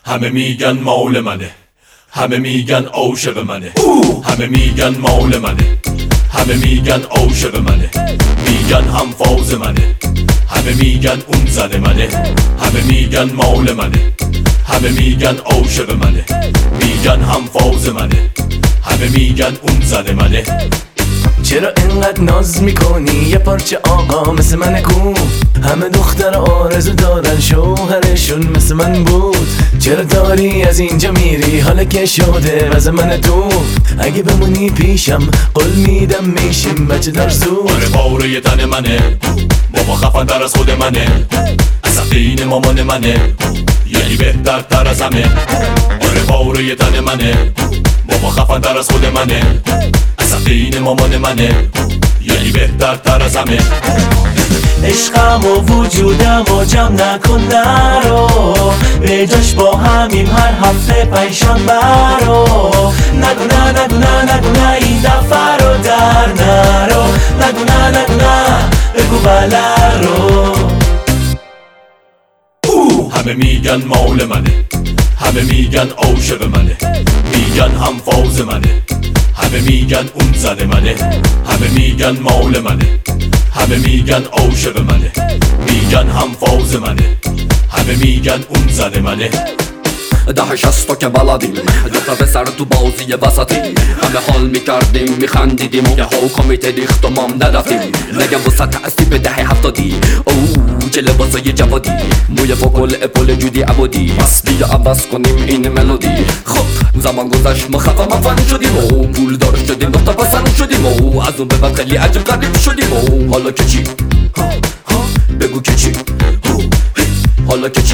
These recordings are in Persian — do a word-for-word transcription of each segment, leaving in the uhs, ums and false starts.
همه میگن مال منه، همه میگن عاشق منه، همه میگن مال منه، همه میگن عاشق منه، میگن هم فاز منه، همه میگن اون زن منه، همه میگن مال منه، همه میگن عاشق منه، میگن هم فاز منه، همه میگن اون زن منه. چرا انقدر ناز میکنی یه پارچه آقا مثل من کو؟ همه دختر آرزو دارن شوهرشون مثل من بود. چرا داری از اینجا میری حالا که شده واسه من تو؟ اگه بمونی پیشم قول میدم میشیم بچه دار زود. آره پاره تن منه، بابا خفن تر از خود منه، عصبین مامان منه، یعنی بهتر تر از همه. آره پاره تن منه، بابا خفن تر از خود منه، عصبین مامان منه، یعنی بهتر تر از همه. عشقم و وجودم و جمع نکن نرو، به جاش با همیم هر هفته پیشان برو. نگو نه نگو نه نگو نه این دفعه رو در نرو، نگو نه نگو نه بگو بله رو. همه میگن مال منه، همه میگن عاشق منه، میگن هم فاز منه، همه میگن اون زن منه، همه میگن مال منه، همه میگن عاشق منه، میگن هم فاز منه، همه میگن اون زن منه. ده شستا که بلدیم دوتا به سر تو بازی وسطی، همه حال میکردیم میخندیدیم یه ها کمیته ریخت و مام ندفتیم. نگم وسط هستی به ده هفتادی، اوه چه لباسای جوادی، موی فوکل اپل جودی عبادی، بس بیا عوض کنیم این ملودی. خب زمان گذشت ما خفا مفن شدیم و پول دار شدیم دختر پسند شدیم و از اون به بعد خیلی عجب غریب شدیم. و حالا که چی؟ بگو که چی؟ حالا که چی؟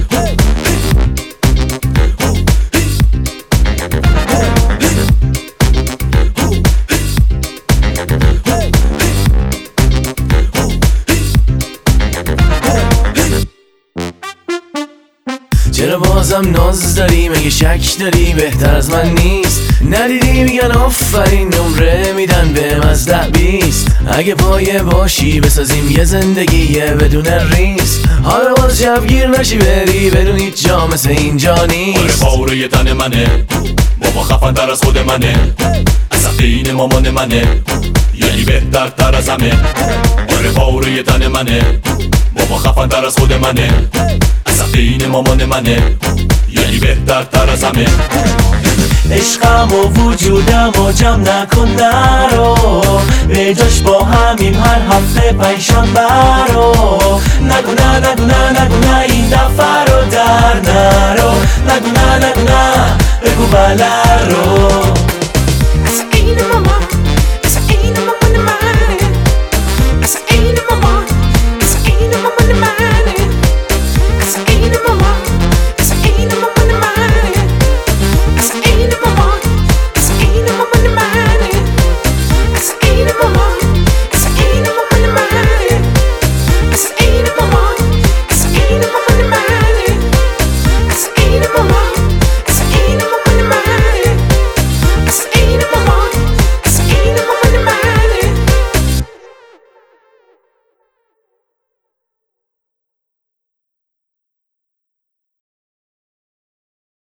چرا بازم ناز داری؟ مگه شک داری بهتر از من نیست؟ ندیدی میگن آفرین نمره میدن بهم از ده بیست. اگه پایه باشی بسازیم یه زندگی بدون ریس. حالا باز شبگیر نشی بری بدون هیچ جا مثل اینجا نیست. آره پاره تن منه، بابا خفن تر از خود منه، عصبین مامان منه، یعنی بهتر تر از همه. آره پاره تن منه، بابا خفن تر از خود منه، عصبین مامان منه، یعنی بهتر تر از همه. عشقم و وجودم و جمع نکن نرو، به جاش با همیم هر هفته پیشان برو. نگو نه نگو نه نگو نه این دفعه رو در نرو، نگو نه نگو نه بگو بله رو.